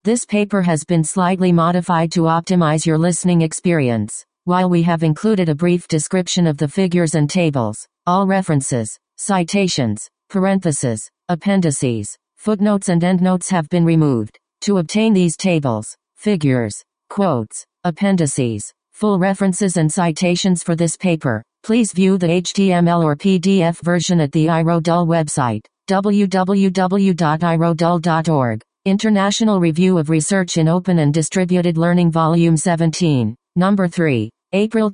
This paper has been slightly modified to optimize your listening experience. While we have included a brief description of the figures and tables, all references, citations, parentheses, appendices, footnotes and endnotes have been removed. To obtain these tables, figures, quotes, appendices, full references and citations for this paper, please view the HTML or PDF version at the iRodul website, www.irodul.org. International Review of Research in Open and Distributed Learning Volume 17, Number 3, April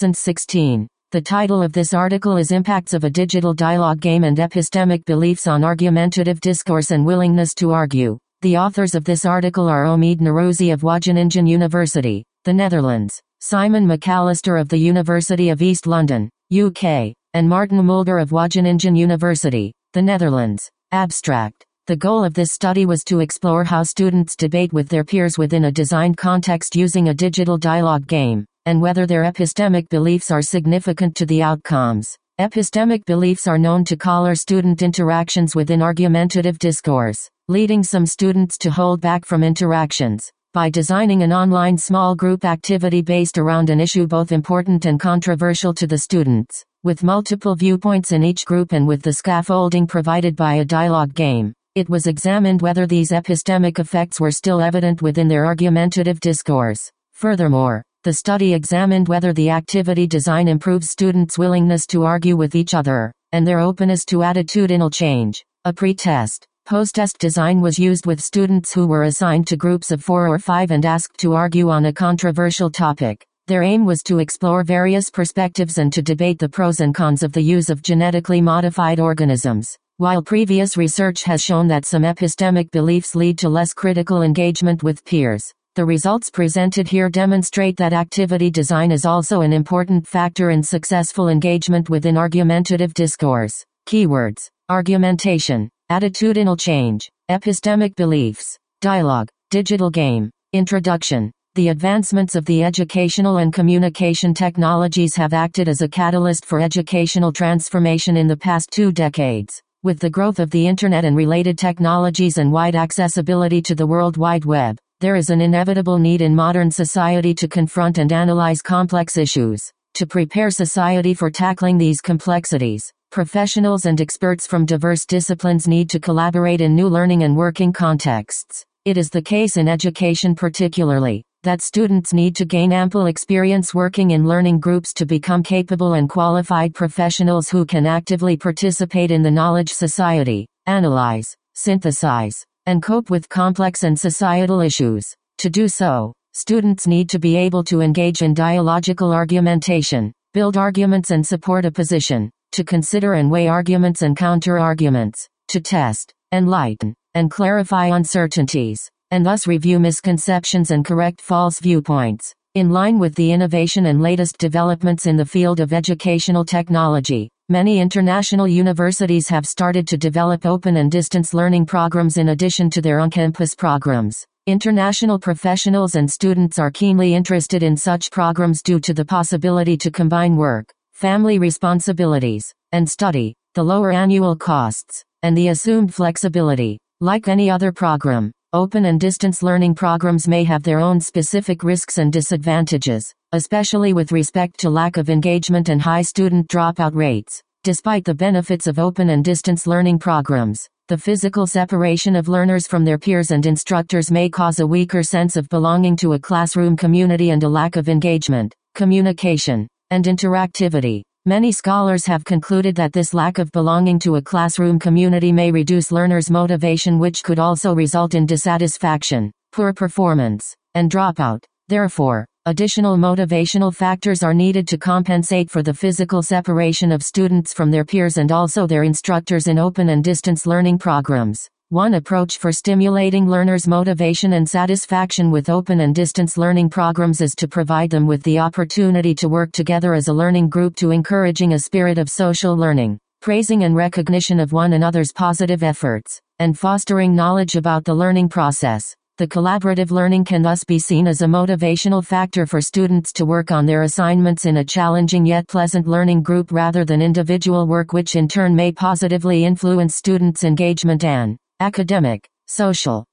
2016. The title of this article is Impacts of a Digital Dialogue Game and Epistemic Beliefs on Argumentative Discourse and Willingness to Argue. The authors of this article are Omid Narouzi of Wageningen University, the Netherlands, Simon McAllister of the University of East London, UK, and Martin Mulder of Wageningen University, the Netherlands. Abstract. The goal of this study was to explore how students debate with their peers within a designed context using a digital dialogue game, and whether their epistemic beliefs are significant to the outcomes. Epistemic beliefs are known to color student interactions within argumentative discourse, leading some students to hold back from interactions. By designing an online small group activity based around an issue both important and controversial to the students, with multiple viewpoints in each group and with the scaffolding provided by a dialogue game, it was examined whether these epistemic effects were still evident within their argumentative discourse. Furthermore, the study examined whether the activity design improves students' willingness to argue with each other, and their openness to attitudinal change. A pre-test, post-test design was used with students who were assigned to groups of 4 or 5 and asked to argue on a controversial topic. Their aim was to explore various perspectives and to debate the pros and cons of the use of genetically modified organisms. While previous research has shown that some epistemic beliefs lead to less critical engagement with peers, the results presented here demonstrate that activity design is also an important factor in successful engagement within argumentative discourse. Keywords: argumentation, attitudinal change, epistemic beliefs, dialogue, digital game. Introduction. The advancements of the educational and communication technologies have acted as a catalyst for educational transformation in the past 2 decades. With the growth of the Internet and related technologies and wide accessibility to the World Wide Web, there is an inevitable need in modern society to confront and analyze complex issues. To prepare society for tackling these complexities, professionals and experts from diverse disciplines need to collaborate in new learning and working contexts. It is the case in education particularly, that students need to gain ample experience working in learning groups to become capable and qualified professionals who can actively participate in the knowledge society, analyze, synthesize, and cope with complex and societal issues. To do so, students need to be able to engage in dialogical argumentation, build arguments and support a position, to consider and weigh arguments and counter-arguments, to test, enlighten, and clarify uncertainties, and thus review misconceptions and correct false viewpoints. In line with the innovation and latest developments in the field of educational technology, many international universities have started to develop open and distance learning programs in addition to their on-campus programs. International professionals and students are keenly interested in such programs due to the possibility to combine work, family responsibilities, and study, the lower annual costs, and the assumed flexibility. Like any other program, open and distance learning programs may have their own specific risks and disadvantages, especially with respect to lack of engagement and high student dropout rates. Despite the benefits of open and distance learning programs, the physical separation of learners from their peers and instructors may cause a weaker sense of belonging to a classroom community and a lack of engagement, communication, and interactivity. Many scholars have concluded that this lack of belonging to a classroom community may reduce learners' motivation, which could also result in dissatisfaction, poor performance, and dropout. Therefore, additional motivational factors are needed to compensate for the physical separation of students from their peers and also their instructors in open and distance learning programs. One approach for stimulating learners' motivation and satisfaction with open and distance learning programs is to provide them with the opportunity to work together as a learning group to encouraging a spirit of social learning, praising and recognition of one another's positive efforts, and fostering knowledge about the learning process. The collaborative learning can thus be seen as a motivational factor for students to work on their assignments in a challenging yet pleasant learning group rather than individual work, which in turn may positively influence students' engagement and academic, social,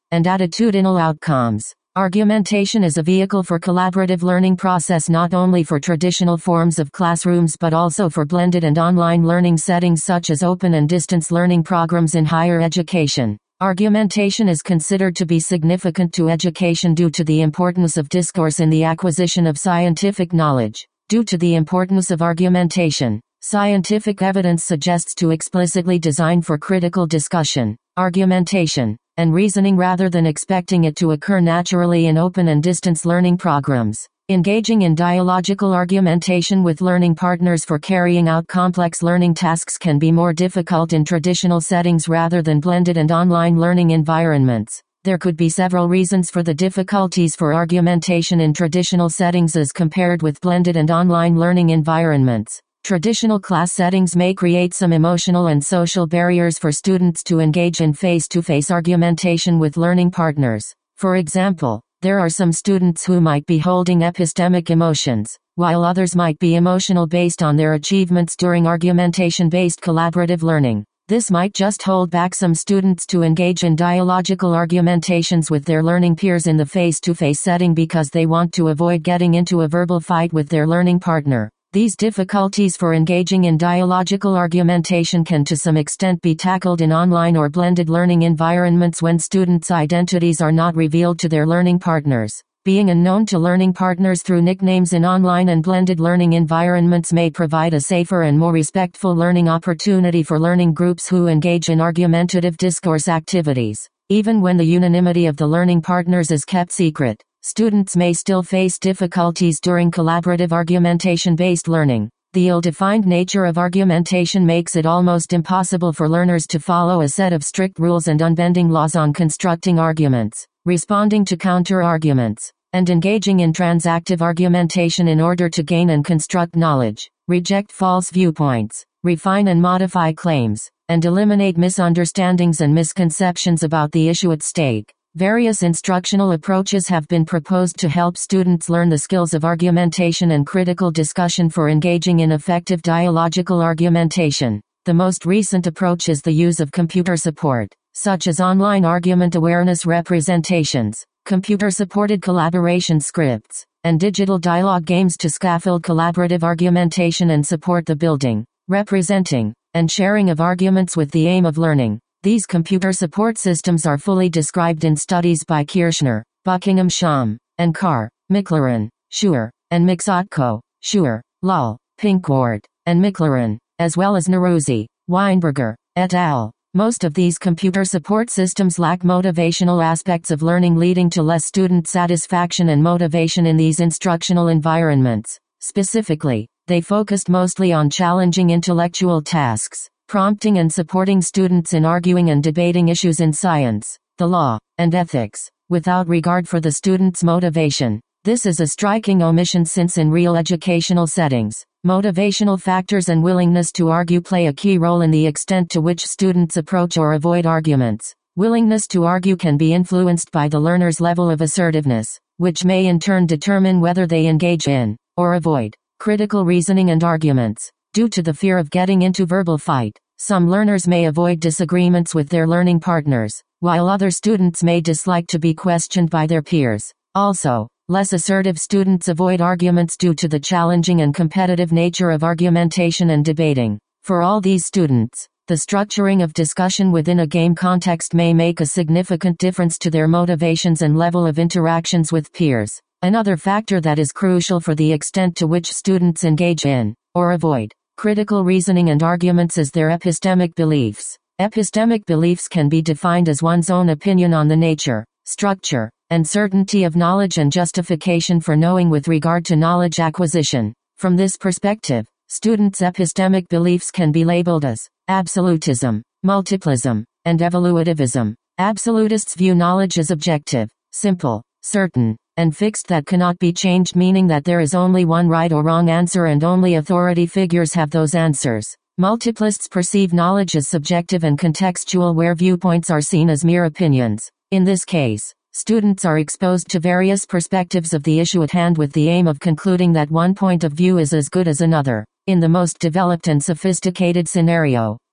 and attitudinal outcomes. Argumentation is a vehicle for collaborative learning process not only for traditional forms of classrooms but also for blended and online learning settings such as open and distance learning programs in higher education. Argumentation is considered to be significant to education due to the importance of discourse in the acquisition of scientific knowledge. Due to the importance of argumentation, scientific evidence suggests to explicitly design for critical discussion, argumentation, and reasoning rather than expecting it to occur naturally in open and distance learning programs. Engaging in dialogical argumentation with learning partners for carrying out complex learning tasks can be more difficult in traditional settings rather than blended and online learning environments. There could be several reasons for the difficulties for argumentation in traditional settings as compared with blended and online learning environments. Traditional class settings may create some emotional and social barriers for students to engage in face-to-face argumentation with learning partners. For example, there are some students who might be holding epistemic emotions, while others might be emotional based on their achievements during argumentation-based collaborative learning. This might just hold back some students to engage in dialogical argumentations with their learning peers in the face-to-face setting because they want to avoid getting into a verbal fight with their learning partner. These difficulties for engaging in dialogical argumentation can to some extent be tackled in online or blended learning environments when students' identities are not revealed to their learning partners. Being unknown to learning partners through nicknames in online and blended learning environments may provide a safer and more respectful learning opportunity for learning groups who engage in argumentative discourse activities. Even when the unanimity of the learning partners is kept secret, students may still face difficulties during collaborative argumentation-based learning. The ill-defined nature of argumentation makes it almost impossible for learners to follow a set of strict rules and unbending laws on constructing arguments, responding to counter-arguments, and engaging in transactive argumentation in order to gain and construct knowledge, reject false viewpoints, refine and modify claims, and eliminate misunderstandings and misconceptions about the issue at stake. Various instructional approaches have been proposed to help students learn the skills of argumentation and critical discussion for engaging in effective dialogical argumentation. The most recent approach is the use of computer support, such as online argument awareness representations, computer-supported collaboration scripts, and digital dialogue games to scaffold collaborative argumentation and support the building, representing, and sharing of arguments with the aim of learning. These computer support systems are fully described in studies by Kirschner, Buckingham-Shum, and Carr, McLaren, Schuer, and Mixotko, Schuer, Lull, Pinkward, and McLaren, as well as Neruzzi, Weinberger, et al. Most of these computer support systems lack motivational aspects of learning, leading to less student satisfaction and motivation in these instructional environments. Specifically, they focused mostly on challenging intellectual tasks, prompting and supporting students in arguing and debating issues in science, the law, and ethics, without regard for the student's motivation. This is a striking omission since in real educational settings, motivational factors and willingness to argue play a key role in the extent to which students approach or avoid arguments. Willingness to argue can be influenced by the learner's level of assertiveness, which may in turn determine whether they engage in, or avoid, critical reasoning and arguments. Due to the fear of getting into verbal fight, some learners may avoid disagreements with their learning partners, while other students may dislike to be questioned by their peers. Also, less assertive students avoid arguments due to the challenging and competitive nature of argumentation and debating. For all these students, the structuring of discussion within a game context may make a significant difference to their motivations and level of interactions with peers. Another factor that is crucial for the extent to which students engage in, or avoid, critical reasoning and arguments is their epistemic beliefs. Epistemic beliefs can be defined as one's own opinion on the nature, structure, and certainty of knowledge and justification for knowing with regard to knowledge acquisition. From this perspective, students' epistemic beliefs can be labeled as absolutism, multiplism, and evolutivism. Absolutists view knowledge as objective, simple, certain, and fixed that cannot be changed, meaning that there is only one right or wrong answer and only authority figures have those answers. Multiplists perceive knowledge as subjective and contextual, where viewpoints are seen as mere opinions. In this case, students are exposed to various perspectives of the issue at hand with the aim of concluding that one point of view is as good as another. In the most developed and sophisticated scenario,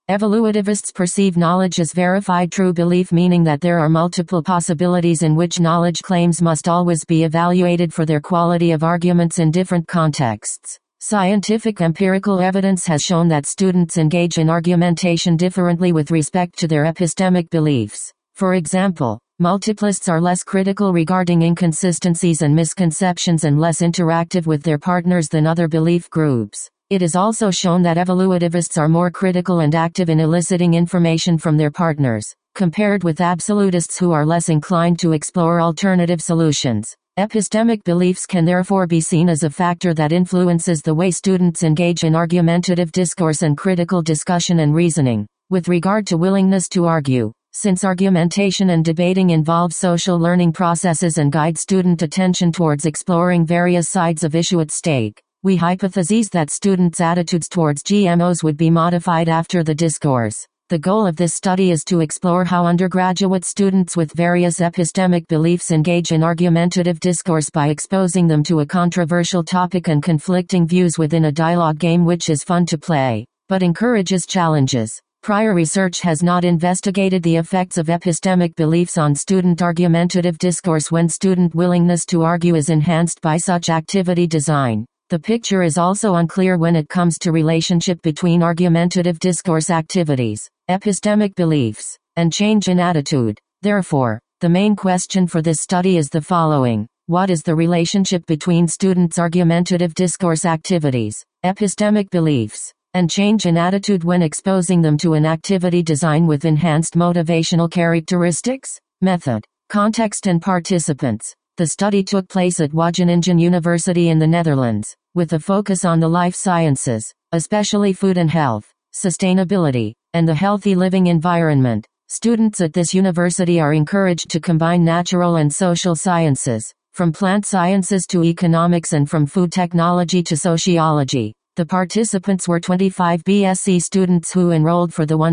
Evolutivists perceive knowledge as verified true belief, meaning that there are multiple possibilities in which knowledge claims must always be evaluated for their quality of arguments in different contexts. Scientific empirical evidence has shown that students engage in argumentation differently with respect to their epistemic beliefs. For example, multiplists are less critical regarding inconsistencies and misconceptions and less interactive with their partners than other belief groups. It is also shown that evolutivists are more critical and active in eliciting information from their partners, compared with absolutists who are less inclined to explore alternative solutions. Epistemic beliefs can therefore be seen as a factor that influences the way students engage in argumentative discourse and critical discussion and reasoning. With regard to willingness to argue, since argumentation and debating involve social learning processes and guide student attention towards exploring various sides of issue at stake, we hypothesize that students' attitudes towards GMOs would be modified after the discourse. The goal of this study is to explore how undergraduate students with various epistemic beliefs engage in argumentative discourse by exposing them to a controversial topic and conflicting views within a dialogue game which is fun to play, but encourages challenges. Prior research has not investigated the effects of epistemic beliefs on student argumentative discourse when student willingness to argue is enhanced by such activity design. The picture is also unclear when it comes to relationship between argumentative discourse activities, epistemic beliefs, and change in attitude. Therefore, the main question for this study is the following: what is the relationship between students' argumentative discourse activities, epistemic beliefs, and change in attitude when exposing them to an activity design with enhanced motivational characteristics? Method, context and participants. The study took place at Wageningen University in the Netherlands, with a focus on the life sciences, especially food and health, sustainability, and the healthy living environment. Students at this university are encouraged to combine natural and social sciences, from plant sciences to economics and from food technology to sociology. The participants were 25 BSc students who enrolled for the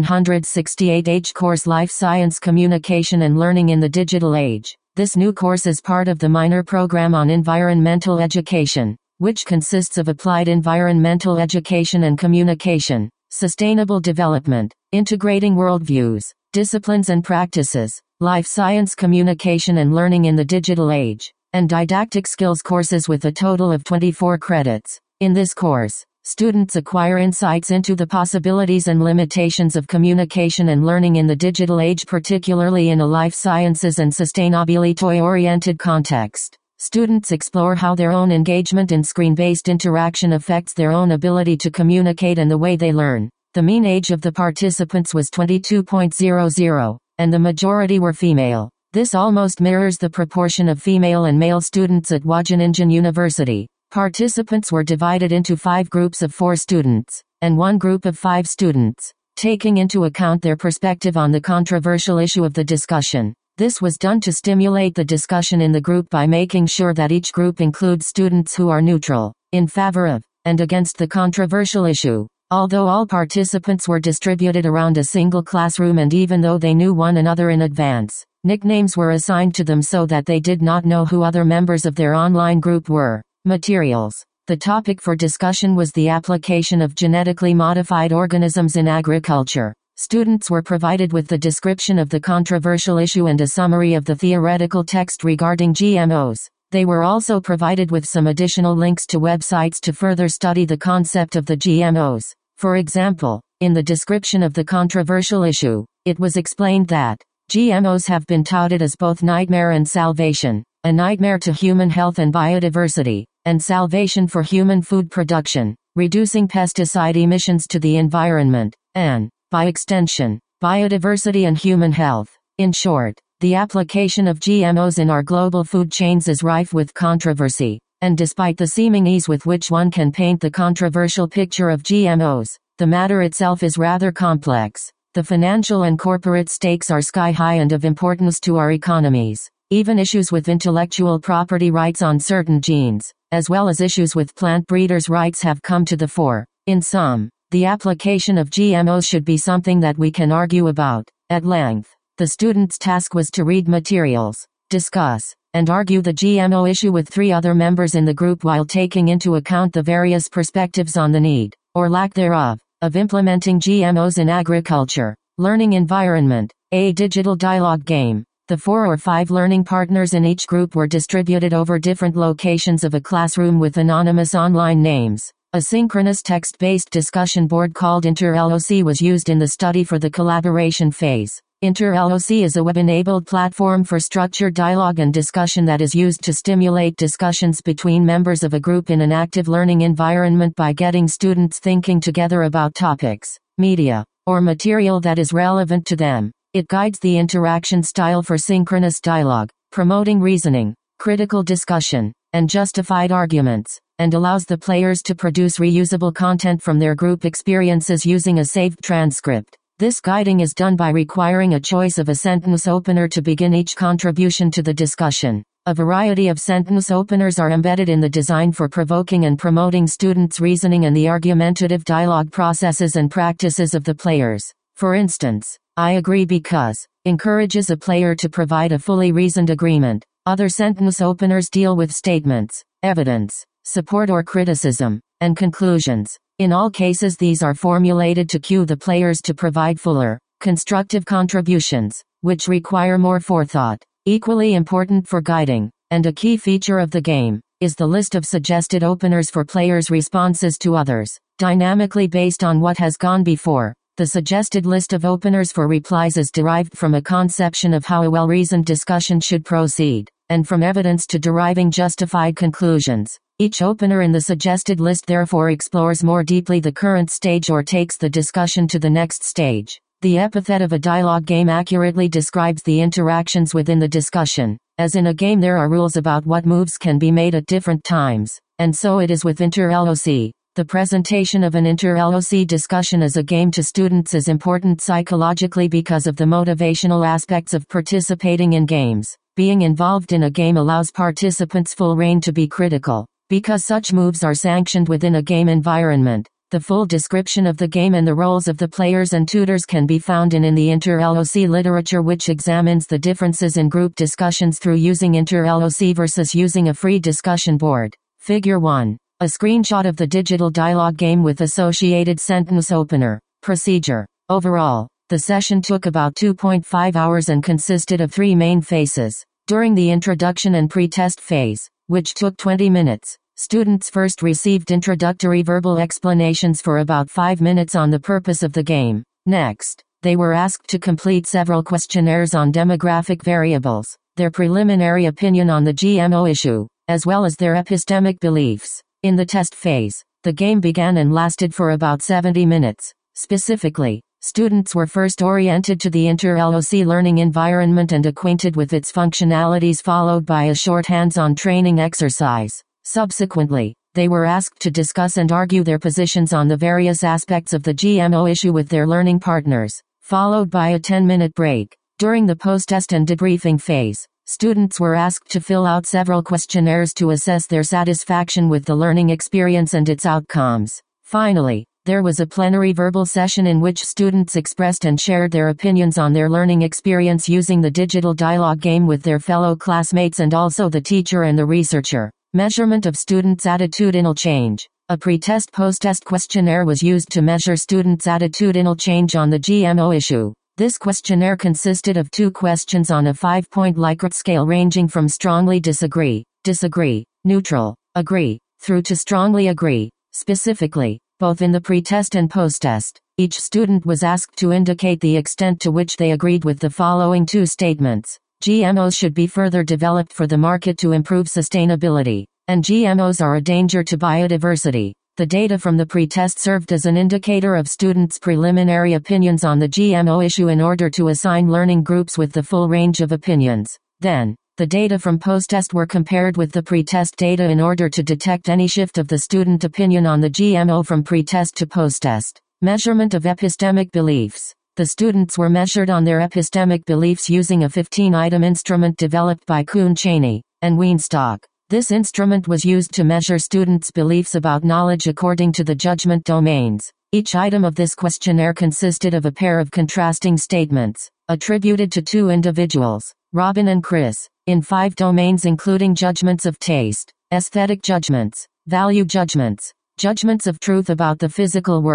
168H course Life Science Communication and Learning in the Digital Age. This new course is part of the minor program on environmental education, which consists of applied environmental education and communication, sustainable development, integrating worldviews, disciplines and practices, life science communication and learning in the digital age, and didactic skills courses with a total of 24 credits. In this course, students acquire insights into the possibilities and limitations of communication and learning in the digital age, particularly in a life sciences and sustainability-oriented context. Students explore how their own engagement in screen-based interaction affects their own ability to communicate and the way they learn. The mean age of the participants was 22.00, and the majority were female. This almost mirrors the proportion of female and male students at Wageningen University. Participants were divided into 5 groups of 4 students, and 1 group of 5 students, taking into account their perspective on the controversial issue of the discussion. This was done to stimulate the discussion in the group by making sure that each group includes students who are neutral, in favor of, and against the controversial issue. Although all participants were distributed around a single classroom and even though they knew one another in advance, nicknames were assigned to them so that they did not know who other members of their online group were. Materials. The topic for discussion was the application of genetically modified organisms in agriculture. Students were provided with the description of the controversial issue and a summary of the theoretical text regarding GMOs. They were also provided with some additional links to websites to further study the concept of the GMOs. For example, in the description of the controversial issue, it was explained that GMOs have been touted as both nightmare and salvation, a nightmare to human health and biodiversity, and salvation for human food production, reducing pesticide emissions to the environment, and, by extension, biodiversity and human health. In short, the application of GMOs in our global food chains is rife with controversy, and despite the seeming ease with which one can paint the controversial picture of GMOs, the matter itself is rather complex. The financial and corporate stakes are sky high and of importance to our economies. Even issues with intellectual property rights on certain genes, as well as issues with plant breeders' rights have come to the fore. In sum, the application of GMOs should be something that we can argue about, at length. The students' task was to read materials, discuss, and argue the GMO issue with 3 other members in the group while taking into account the various perspectives on the need, or lack thereof, of implementing GMOs in agriculture. Learning environment. A digital dialogue game. The 4 or 5 learning partners in each group were distributed over different locations of a classroom with anonymous online names. A synchronous text-based discussion board called InterLOC was used in the study for the collaboration phase. InterLOC is a web-enabled platform for structured dialogue and discussion that is used to stimulate discussions between members of a group in an active learning environment by getting students thinking together about topics, media, or material that is relevant to them. It guides the interaction style for synchronous dialogue, promoting reasoning, critical discussion, and justified arguments, and allows the players to produce reusable content from their group experiences using a saved transcript. This guiding is done by requiring a choice of a sentence opener to begin each contribution to the discussion. A variety of sentence openers are embedded in the design for provoking and promoting students' reasoning and the argumentative dialogue processes and practices of the players. For instance, I agree because encourages a player to provide a fully reasoned agreement. Other sentence openers deal with statements, evidence, support or criticism, and conclusions. In all cases, these are formulated to cue the players to provide fuller, constructive contributions, which require more forethought. Equally important for guiding, and a key feature of the game, is the list of suggested openers for players' responses to others, dynamically based on what has gone before. The suggested list of openers for replies is derived from a conception of how a well-reasoned discussion should proceed, and from evidence to deriving justified conclusions. Each opener in the suggested list therefore explores more deeply the current stage or takes the discussion to the next stage. The epithet of a dialogue game accurately describes the interactions within the discussion. As in a game, there are rules about what moves can be made at different times, and so it is with InterLOC. The presentation of an InterLOC discussion as a game to students is important psychologically because of the motivational aspects of participating in games. Being involved in a game allows participants full rein to be critical, because such moves are sanctioned within a game environment. The full description of the game and the roles of the players and tutors can be found in the InterLOC literature, which examines the differences in group discussions through using InterLOC versus using a free discussion board. Figure 1. A screenshot of the digital dialogue game with associated sentence opener. Procedure. Overall, the session took about 2.5 hours and consisted of 3 main phases. During the introduction and pre-test phase, which took 20 minutes, students first received introductory verbal explanations for about 5 minutes on the purpose of the game. Next, they were asked to complete several questionnaires on demographic variables, their preliminary opinion on the GMO issue, as well as their epistemic beliefs. In the test phase, the game began and lasted for about 70 minutes. Specifically, students were first oriented to the InterLOC learning environment and acquainted with its functionalities, followed by a short hands-on training exercise. Subsequently, they were asked to discuss and argue their positions on the various aspects of the GMO issue with their learning partners, followed by a 10-minute break. During the post-test and debriefing phase, students were asked to fill out several questionnaires to assess their satisfaction with the learning experience and its outcomes. Finally, there was a plenary verbal session in which students expressed and shared their opinions on their learning experience using the digital dialogue game with their fellow classmates and also the teacher and the researcher. Measurement of students' attitudinal change. A pre-test post-test questionnaire was used to measure students' attitudinal change on the GMO issue. This questionnaire consisted of 2 questions on a 5-point Likert scale ranging from strongly disagree, neutral, agree, through to strongly agree. Specifically, both in the pre-test and post-test, each student was asked to indicate the extent to which they agreed with the following 2 statements. GMOs should be further developed for the market to improve sustainability, and GMOs are a danger to biodiversity. The data from the pre-test served as an indicator of students' preliminary opinions on the GMO issue in order to assign learning groups with the full range of opinions. Then, the data from post-test were compared with the pre-test data in order to detect any shift of the student opinion on the GMO from pre-test to post-test. Measurement of epistemic beliefs. The students were measured on their epistemic beliefs using a 15-item instrument developed by Kuhn Cheney and Weinstock. This instrument was used to measure students' beliefs about knowledge according to the judgment domains. Each item of this questionnaire consisted of a pair of contrasting statements, attributed to 2 individuals, Robin and Chris, in 5 domains including judgments of taste, aesthetic judgments, value judgments, judgments of truth about the physical world,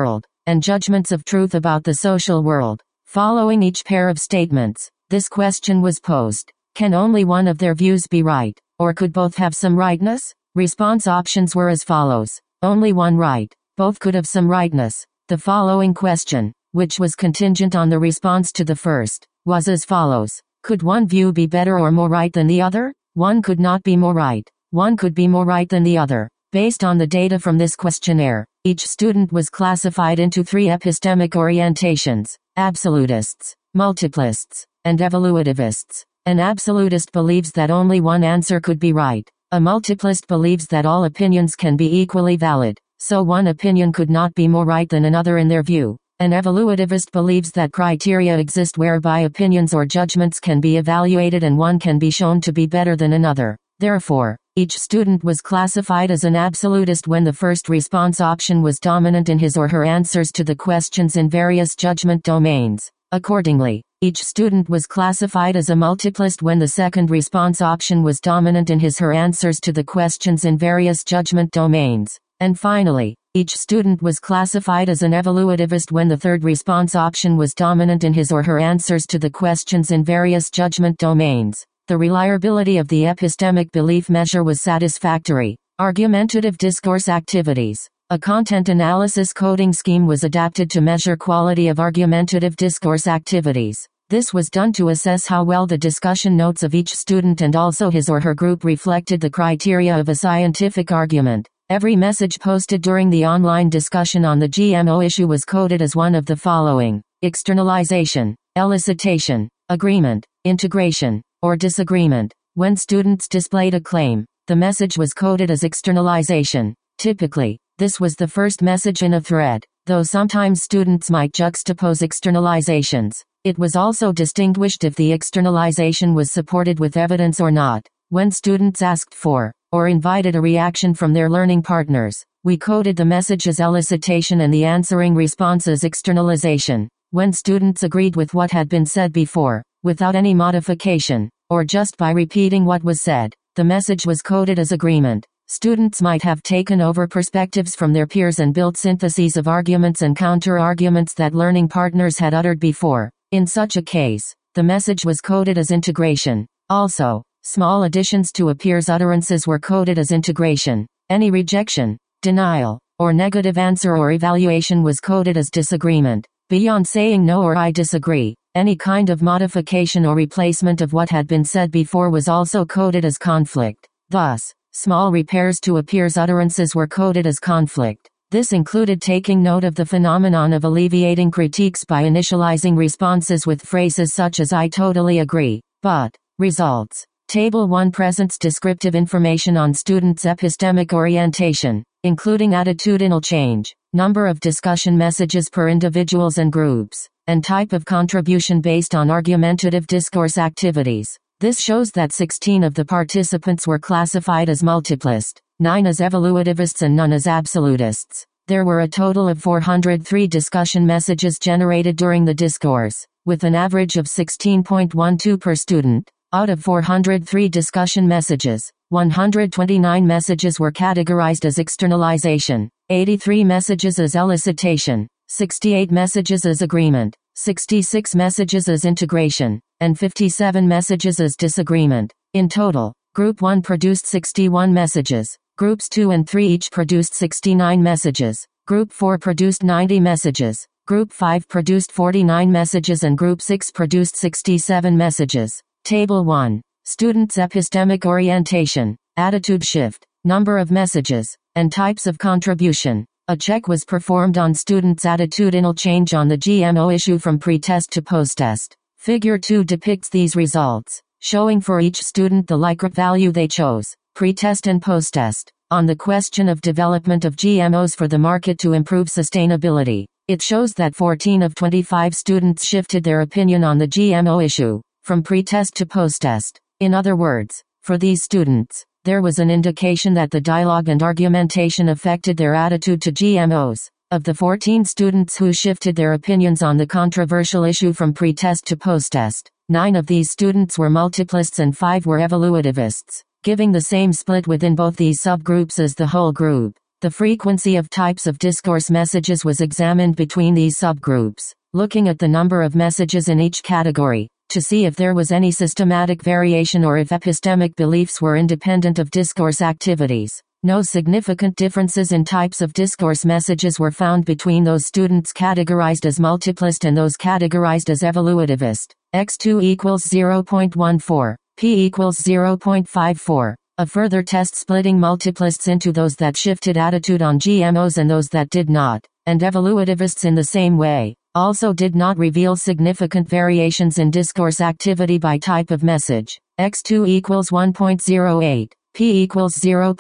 and judgments of truth about the social world. Following each pair of statements, this question was posed. Can only one of their views be right, or could both have some rightness? Response options were as follows. Only one right. Both could have some rightness. The following question, which was contingent on the response to the first, was as follows. Could one view be better or more right than the other? One could not be more right. One could be more right than the other. Based on the data from this questionnaire, each student was classified into 3 epistemic orientations: absolutists, multiplists, and evolutivists. An absolutist believes that only one answer could be right. A multiplist believes that all opinions can be equally valid, so one opinion could not be more right than another in their view. An evolutivist believes that criteria exist whereby opinions or judgments can be evaluated and one can be shown to be better than another. Therefore, each student was classified as an absolutist when the first response option was dominant in his or her answers to the questions in various judgment domains. Accordingly, each student was classified as a multiplist when the second response option was dominant in his/her answers to the questions in various judgment domains. And finally, each student was classified as an evolutivist when the third response option was dominant in his or her answers to the questions in various judgment domains. The reliability of the epistemic belief measure was satisfactory. Argumentative discourse activities. A content analysis coding scheme was adapted to measure quality of argumentative discourse activities. This was done to assess how well the discussion notes of each student and also his or her group reflected the criteria of a scientific argument. Every message posted during the online discussion on the GMO issue was coded as one of the following: externalization, elicitation, agreement, integration, or disagreement. When students displayed a claim, the message was coded as externalization. Typically, this was the first message in a thread, though sometimes students might juxtapose externalizations. It was also distinguished if the externalization was supported with evidence or not. When students asked for, or invited a reaction from their learning partners, we coded the message as elicitation and the answering response as externalization. When students agreed with what had been said before, without any modification, or just by repeating what was said, the message was coded as agreement. Students might have taken over perspectives from their peers and built syntheses of arguments and counter-arguments that learning partners had uttered before. In such a case, the message was coded as integration. Also, small additions to a peer's utterances were coded as integration. Any rejection, denial, or negative answer or evaluation was coded as disagreement. Beyond saying no or I disagree, any kind of modification or replacement of what had been said before was also coded as conflict. Thus, small repairs to a peer's utterances were coded as conflict. This included taking note of the phenomenon of alleviating critiques by initializing responses with phrases such as I totally agree, but. Results. Table 1 presents descriptive information on students' epistemic orientation, including attitudinal change, number of discussion messages per individuals and groups, and type of contribution based on argumentative discourse activities. This shows that 16 of the participants were classified as multiplist, 9 as evolutivists and none as absolutists. There were a total of 403 discussion messages generated during the discourse, with an average of 16.12 per student. Out of 403 discussion messages, 129 messages were categorized as externalization, 83 messages as elicitation, 68 messages as agreement, 66 messages as integration, and 57 messages as disagreement. In total, Group 1 produced 61 messages, Groups 2 and 3 each produced 69 messages, Group 4 produced 90 messages, Group 5 produced 49 messages and Group 6 produced 67 messages. Table 1. Students' epistemic orientation, attitude shift, number of messages, and types of contribution. A check was performed on students' attitudinal change on the GMO issue from pre-test to post-test. Figure 2 depicts these results, showing for each student the Likert value they chose, pre-test and post-test, on the question of development of GMOs for the market to improve sustainability. It shows that 14 of 25 students shifted their opinion on the GMO issue, from pre-test to post-test. In other words, for these students, there was an indication that the dialogue and argumentation affected their attitude to GMOs. Of the 14 students who shifted their opinions on the controversial issue from pre-test to post-test, 9 of these students were multiplists and 5 were evolutivists, giving the same split within both these subgroups as the whole group. The frequency of types of discourse messages was examined between these subgroups, looking at the number of messages in each category, to see if there was any systematic variation or if epistemic beliefs were independent of discourse activities. No significant differences in types of discourse messages were found between those students categorized as multiplist and those categorized as evolutivist. X2 equals 0.14, P equals 0.54. A further test splitting multiplists into those that shifted attitude on GMOs and those that did not, and evolutivists in the same way, also did not reveal significant variations in discourse activity by type of message. X2 equals 1.08. P equals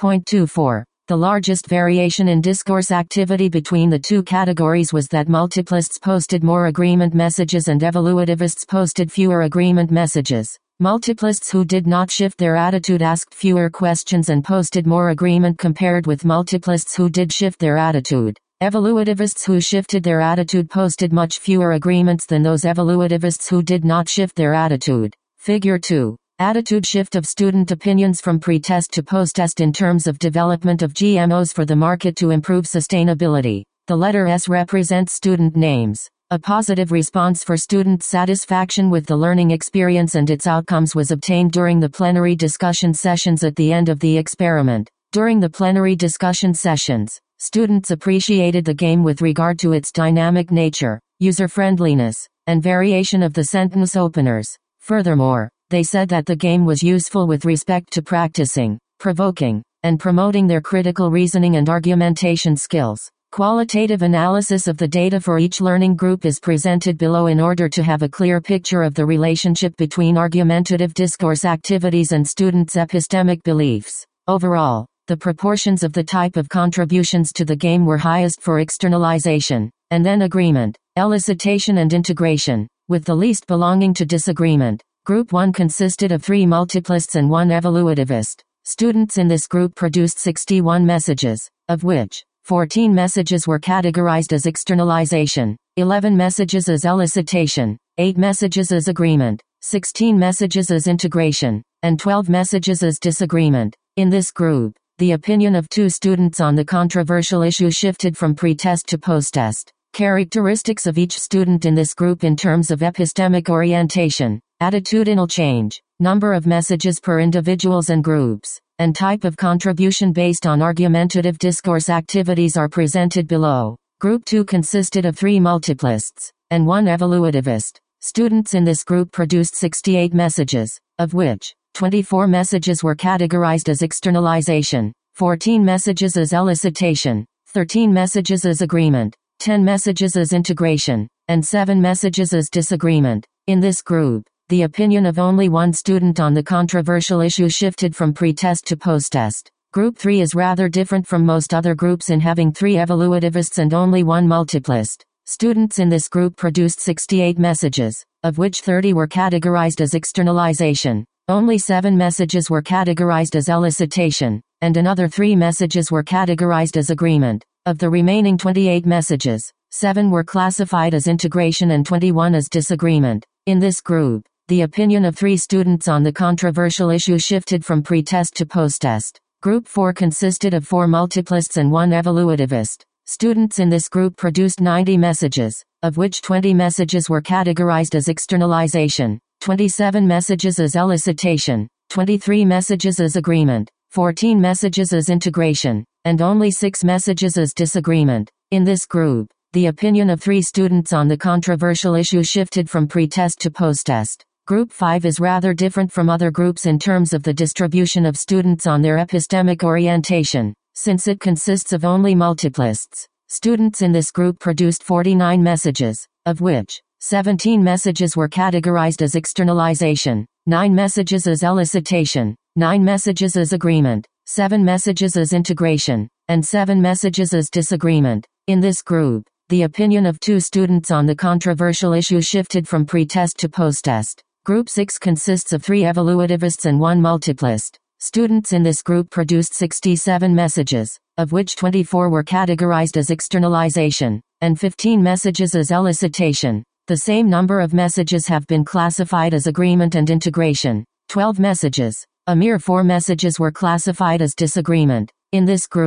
0.24. The largest variation in discourse activity between the two categories was that multiplists posted more agreement messages and evolutivists posted fewer agreement messages. Multiplists who did not shift their attitude asked fewer questions and posted more agreement compared with multiplists who did shift their attitude. Evolutivists who shifted their attitude posted much fewer agreements than those evolutivists who did not shift their attitude. Figure 2. Attitude shift of student opinions from pre-test to post-test in terms of development of GMOs for the market to improve sustainability. The letter S represents student names. A positive response for student satisfaction with the learning experience and its outcomes was obtained during the plenary discussion sessions at the end of the experiment. During the plenary discussion sessions, students appreciated the game with regard to its dynamic nature, user-friendliness, and variation of the sentence openers. Furthermore, they said that the game was useful with respect to practicing, provoking, and promoting their critical reasoning and argumentation skills. Qualitative analysis of the data for each learning group is presented below in order to have a clear picture of the relationship between argumentative discourse activities and students' epistemic beliefs. Overall, the proportions of the type of contributions to the game were highest for externalization, and then agreement, elicitation and integration, with the least belonging to disagreement. Group 1 consisted of 3 multiplists and 1 evolutivist. Students in this group produced 61 messages, of which 14 messages were categorized as externalization, 11 messages as elicitation, 8 messages as agreement, 16 messages as integration, and 12 messages as disagreement. In this group, the opinion of 2 students on the controversial issue shifted from pre-test to post-test. Characteristics of each student in this group in terms of epistemic orientation, attitudinal change, number of messages per individuals and groups, and type of contribution based on argumentative discourse activities are presented below. Group 2 consisted of 3 multiplists, and 1 evolutivist. Students in this group produced 68 messages, of which 24 messages were categorized as externalization, 14 messages as elicitation, 13 messages as agreement, 10 messages as integration, and 7 messages as disagreement. In this group, the opinion of only 1 student on the controversial issue shifted from pre-test to post-test. Group 3 is rather different from most other groups in having 3 evolutivists and only 1 multiplist. Students in this group produced 68 messages, of which 30 were categorized as externalization. Only 7 messages were categorized as elicitation, and another 3 messages were categorized as agreement. Of the remaining 28 messages, 7 were classified as integration and 21 as disagreement. In this group, the opinion of 3 students on the controversial issue shifted from pre-test to post-test. Group 4 consisted of 4 multiplists and 1 evolutivist. Students in this group produced 90 messages, of which 20 messages were categorized as externalization, 27 messages as elicitation, 23 messages as agreement, 14 messages as integration, and only 6 messages as disagreement. In this group, the opinion of 3 students on the controversial issue shifted from pre-test to post-test. Group 5 is rather different from other groups in terms of the distribution of students on their epistemic orientation, since it consists of only multiplists. Students in this group produced 49 messages, of which 17 messages were categorized as externalization, 9 messages as elicitation, 9 messages as agreement, 7 messages as integration, and 7 messages as disagreement. In this group, the opinion of 2 students on the controversial issue shifted from pre-test to post-test. Group 6 consists of 3 evolutivists and 1 multiplist. Students in this group produced 67 messages, of which 24 were categorized as externalization, and 15 messages as elicitation. The same number of messages have been classified as agreement and integration. 12 messages. A mere 4 messages were classified as disagreement. In this group,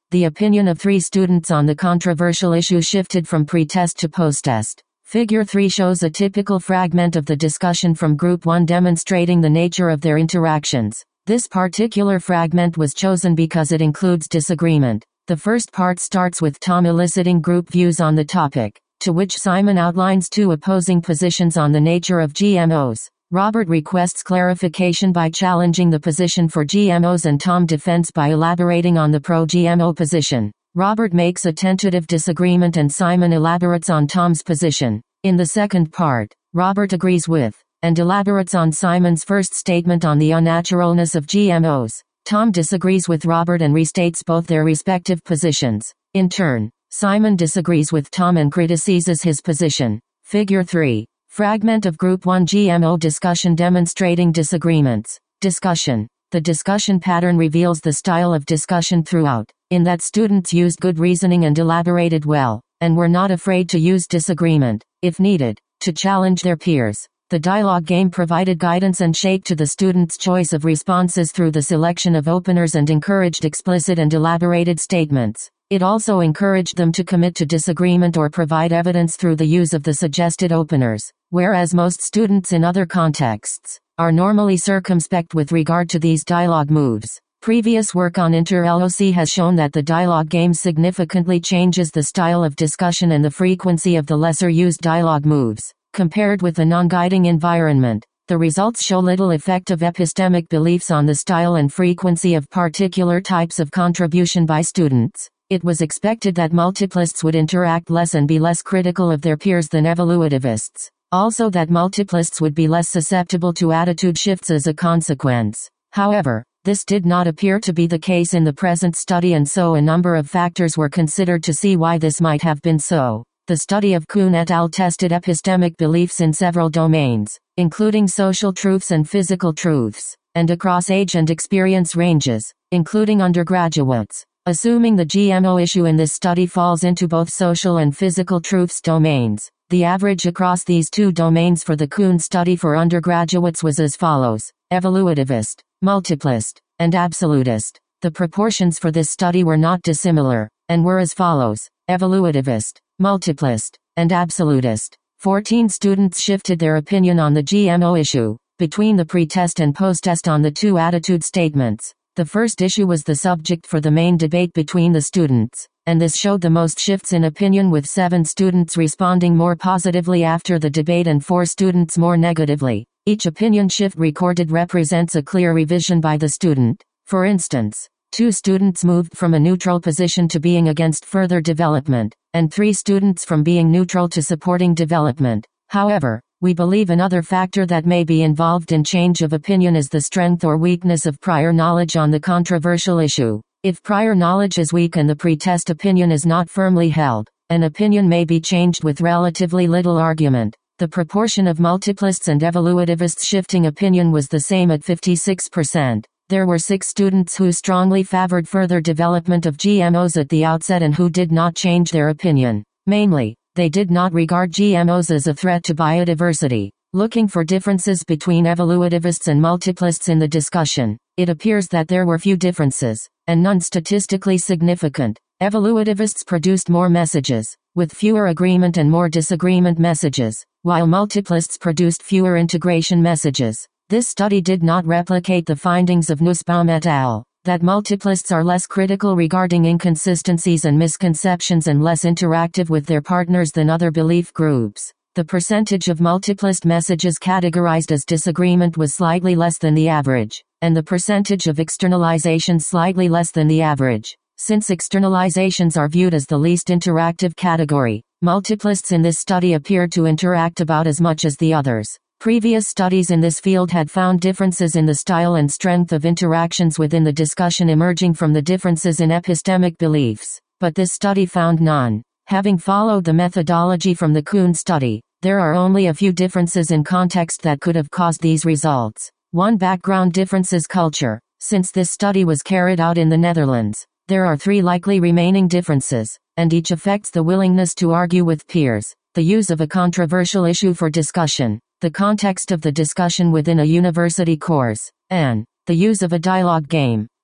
The opinion of 3 students on the controversial issue shifted from pre-test to post-test. Figure 3 shows a typical fragment of the discussion from Group 1 demonstrating the nature of their interactions. This particular fragment was chosen because it includes disagreement. The first part starts with Tom eliciting group views on the topic, to which Simon outlines 2 opposing positions on the nature of GMOs. Robert requests clarification by challenging the position for GMOs and Tom defends by elaborating on the pro-GMO position. Robert makes a tentative disagreement and Simon elaborates on Tom's position. In the second part, Robert agrees with, and elaborates on Simon's first statement on the unnaturalness of GMOs. Tom disagrees with Robert and restates both their respective positions. In turn, Simon disagrees with Tom and criticizes his position. Figure 3. Fragment of Group 1 GMO discussion demonstrating disagreements. Discussion. The discussion pattern reveals the style of discussion throughout, in that students used good reasoning and elaborated well, and were not afraid to use disagreement, if needed, to challenge their peers. The dialogue game provided guidance and shape to the students' choice of responses through the selection of openers and encouraged explicit and elaborated statements. It also encouraged them to commit to disagreement or provide evidence through the use of the suggested openers, whereas most students in other contexts are normally circumspect with regard to these dialogue moves. Previous work on inter-LOC has shown that the dialogue game significantly changes the style of discussion and the frequency of the lesser-used dialogue moves. Compared with a non-guiding environment, the results show little effect of epistemic beliefs on the style and frequency of particular types of contribution by students. It was expected that multiplists would interact less and be less critical of their peers than evolutivists. Also that multiplists would be less susceptible to attitude shifts as a consequence. However, this did not appear to be the case in the present study, and so a number of factors were considered to see why this might have been so. The study of Kuhn et al. Tested epistemic beliefs in several domains, including social truths and physical truths, and across age and experience ranges, including undergraduates. Assuming the GMO issue in this study falls into both social and physical truths domains, the average across these 2 domains for the Kuhn study for undergraduates was as follows: evolutivist, multiplist, and absolutist. The proportions for this study were not dissimilar, and were as follows: evolutivist, multiplist, and absolutist. 14 students shifted their opinion on the GMO issue, between the pre-test and post-test on the 2 attitude statements. The first issue was the subject for the main debate between the students, and this showed the most shifts in opinion, with 7 students responding more positively after the debate and 4 students more negatively. Each opinion shift recorded represents a clear revision by the student. For instance, 2 students moved from a neutral position to being against further development, and 3 students from being neutral to supporting development. However, we believe another factor that may be involved in change of opinion is the strength or weakness of prior knowledge on the controversial issue. If prior knowledge is weak and the pre-test opinion is not firmly held, an opinion may be changed with relatively little argument. The proportion of multiplists and evolutivists shifting opinion was the same at 56%. There were 6 students who strongly favored further development of GMOs at the outset and who did not change their opinion. Mainly, they did not regard GMOs as a threat to biodiversity. Looking for differences between evolutivists and multiplists in the discussion, it appears that there were few differences, and none statistically significant. Evolutivists produced more messages, with fewer agreement and more disagreement messages, while multiplists produced fewer integration messages. This study did not replicate the findings of Nussbaum et al., that multiplists are less critical regarding inconsistencies and misconceptions and less interactive with their partners than other belief groups. The percentage of multiplist messages categorized as disagreement was slightly less than the average, and the percentage of externalizations slightly less than the average. Since externalizations are viewed as the least interactive category, multiplists in this study appeared to interact about as much as the others. Previous studies in this field had found differences in the style and strength of interactions within the discussion emerging from the differences in epistemic beliefs, but this study found none. Having followed the methodology from the Kuhn study, there are only a few differences in context that could have caused these results. One background difference is culture. Since this study was carried out in the Netherlands, there are 3 likely remaining differences, and each affects the willingness to argue with peers, the use of a controversial issue for discussion, the context of the discussion within a university course, and the use of a dialogue game.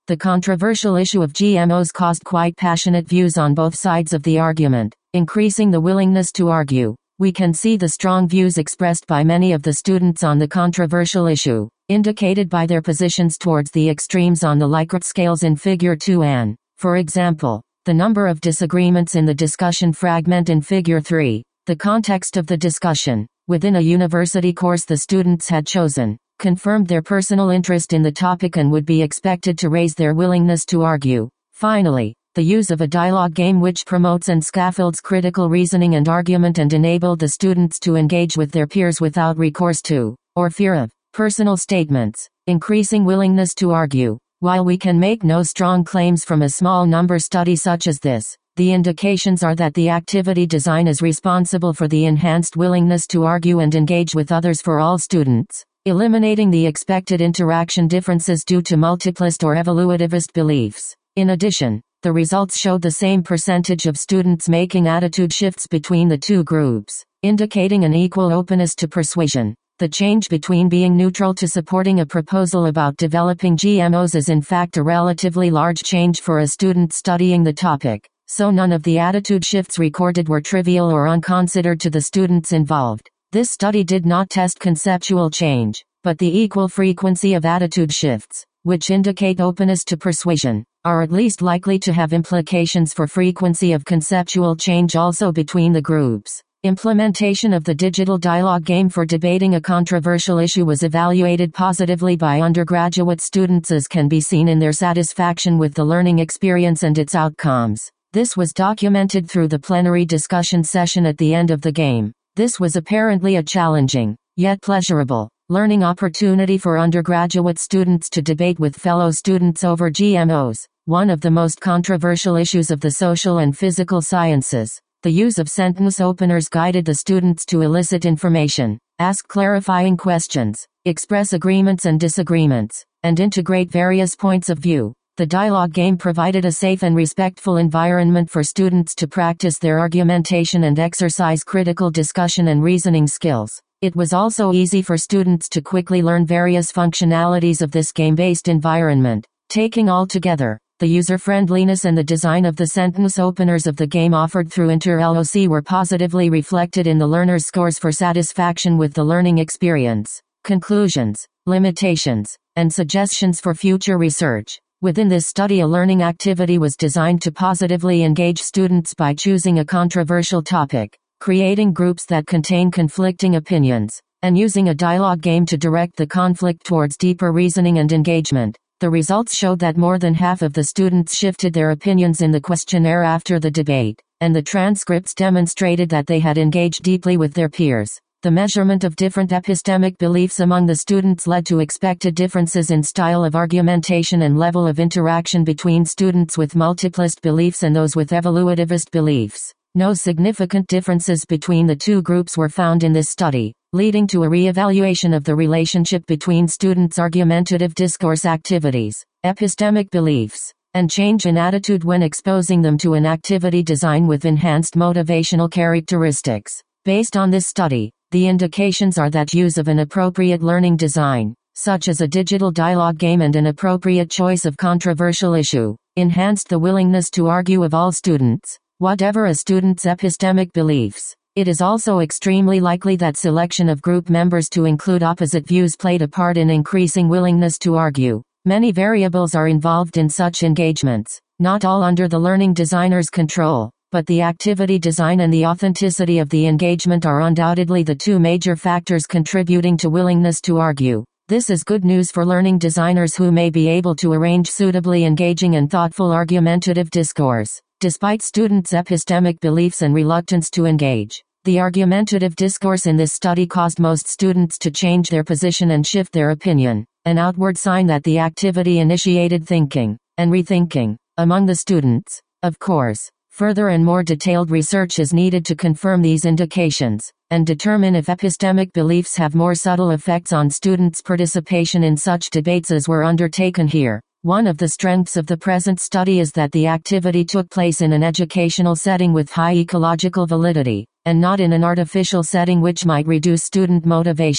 The controversial issue of GMOs caused quite passionate views on both sides of the argument, increasing the willingness to argue. We can see the strong views expressed by many of the students on the controversial issue, indicated by their positions towards the extremes on the Likert scales in Figure 2an. For example, the number of disagreements in the discussion fragment in Figure 3, the context of the discussion, within a university course the students had chosen, confirmed their personal interest in the topic and would be expected to raise their willingness to argue. Finally, the use of a dialogue game which promotes and scaffolds critical reasoning and argument and enabled the students to engage with their peers without recourse to, or fear of, personal statements, increasing willingness to argue. While we can make no strong claims from a small number study such as this, the indications are that the activity design is responsible for the enhanced willingness to argue and engage with others for all students, eliminating the expected interaction differences due to multiplist or evaluativist beliefs. In addition, the results showed the same percentage of students making attitude shifts between the two groups, indicating an equal openness to persuasion. The change between being neutral to supporting a proposal about developing GMOs is in fact a relatively large change for a student studying the topic, so none of the attitude shifts recorded were trivial or unconsidered to the students involved. This study did not test conceptual change, but the equal frequency of attitude shifts, which indicate openness to persuasion, are at least likely to have implications for frequency of conceptual change also between the groups. Implementation of the digital dialogue game for debating a controversial issue was evaluated positively by undergraduate students, as can be seen in their satisfaction with the learning experience and its outcomes. This was documented through the plenary discussion session at the end of the game. This was apparently a challenging, yet pleasurable, learning opportunity for undergraduate students to debate with fellow students over GMOs, one of the most controversial issues of the social and physical sciences. The use of sentence openers guided the students to elicit information, ask clarifying questions, express agreements and disagreements, and integrate various points of view. The dialogue game provided a safe and respectful environment for students to practice their argumentation and exercise critical discussion and reasoning skills. It was also easy for students to quickly learn various functionalities of this game-based environment. Taking all together, the user-friendliness and the design of the sentence openers of the game offered through InterLOC were positively reflected in the learners' scores for satisfaction with the learning experience. Conclusions, limitations, and suggestions for future research. Within this study, a learning activity was designed to positively engage students by choosing a controversial topic, creating groups that contain conflicting opinions, and using a dialogue game to direct the conflict towards deeper reasoning and engagement. The results showed that more than half of the students shifted their opinions in the questionnaire after the debate, and the transcripts demonstrated that they had engaged deeply with their peers. The measurement of different epistemic beliefs among the students led to expected differences in style of argumentation and level of interaction between students with multiplist beliefs and those with evaluativist beliefs. No significant differences between the two groups were found in this study, leading to a re-evaluation of the relationship between students' argumentative discourse activities, epistemic beliefs, and change in attitude when exposing them to an activity design with enhanced motivational characteristics. Based on this study, the indications are that use of an appropriate learning design, such as a digital dialogue game and an appropriate choice of controversial issue, enhanced the willingness to argue of all students, whatever a student's epistemic beliefs. It is also extremely likely that selection of group members to include opposite views played a part in increasing willingness to argue. Many variables are involved in such engagements, not all under the learning designer's control, but the activity design and the authenticity of the engagement are undoubtedly the two major factors contributing to willingness to argue. This is good news for learning designers who may be able to arrange suitably engaging and thoughtful argumentative discourse. Despite students' epistemic beliefs and reluctance to engage, the argumentative discourse in this study caused most students to change their position and shift their opinion, an outward sign that the activity initiated thinking and rethinking among the students. Of course, further and more detailed research is needed to confirm these indications, and determine if epistemic beliefs have more subtle effects on students' participation in such debates as were undertaken here. One of the strengths of the present study is that the activity took place in an educational setting with high ecological validity, and not in an artificial setting which might reduce student motivation.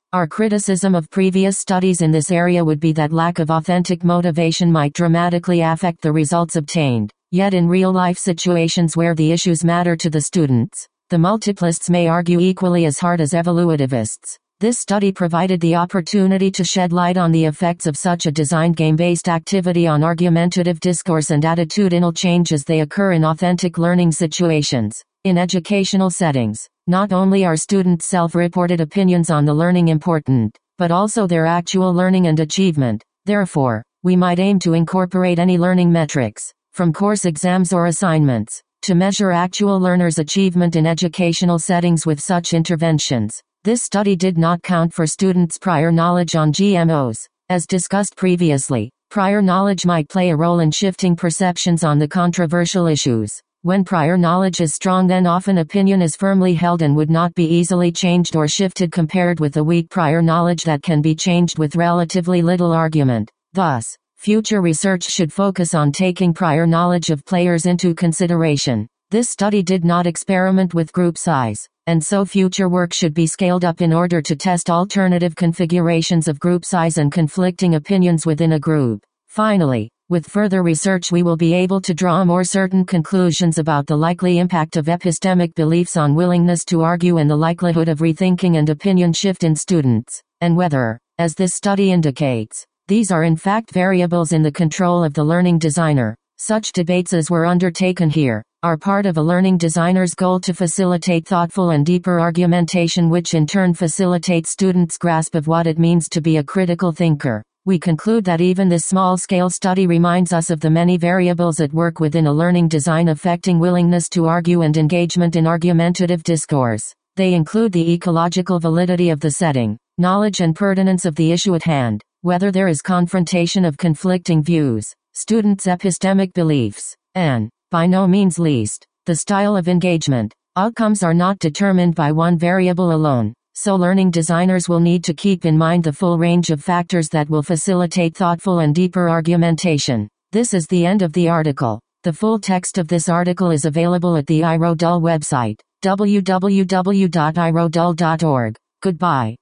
Our criticism of previous studies in this area would be that lack of authentic motivation might dramatically affect the results obtained. Yet in real-life situations where the issues matter to the students, the multiplists may argue equally as hard as evolutivists. This study provided the opportunity to shed light on the effects of such a designed game-based activity on argumentative discourse and attitudinal change as they occur in authentic learning situations. In educational settings, not only are students' self-reported opinions on the learning important, but also their actual learning and achievement. Therefore, we might aim to incorporate any learning metrics, from course exams or assignments, to measure actual learners' achievement in educational settings with such interventions. This study did not count for students' prior knowledge on GMOs. As discussed previously, prior knowledge might play a role in shifting perceptions on the controversial issues. When prior knowledge is strong, then often opinion is firmly held and would not be easily changed or shifted compared with the weak prior knowledge that can be changed with relatively little argument. Thus, future research should focus on taking prior knowledge of players into consideration. This study did not experiment with group size, and so future work should be scaled up in order to test alternative configurations of group size and conflicting opinions within a group. Finally, with further research we will be able to draw more certain conclusions about the likely impact of epistemic beliefs on willingness to argue and the likelihood of rethinking and opinion shift in students, and whether, as this study indicates, these are in fact variables in the control of the learning designer. Such debates as were undertaken here are part of a learning designer's goal to facilitate thoughtful and deeper argumentation, which in turn facilitates students' grasp of what it means to be a critical thinker. We conclude that even this small-scale study reminds us of the many variables at work within a learning design affecting willingness to argue and engagement in argumentative discourse. They include the ecological validity of the setting, knowledge and pertinence of the issue at hand, whether there is confrontation of conflicting views, students' epistemic beliefs, and, by no means least, the style of engagement. Outcomes are not determined by one variable alone, so learning designers will need to keep in mind the full range of factors that will facilitate thoughtful and deeper argumentation. This is the end of the article. The full text of this article is available at the iRodul website, www.irodul.org. Goodbye.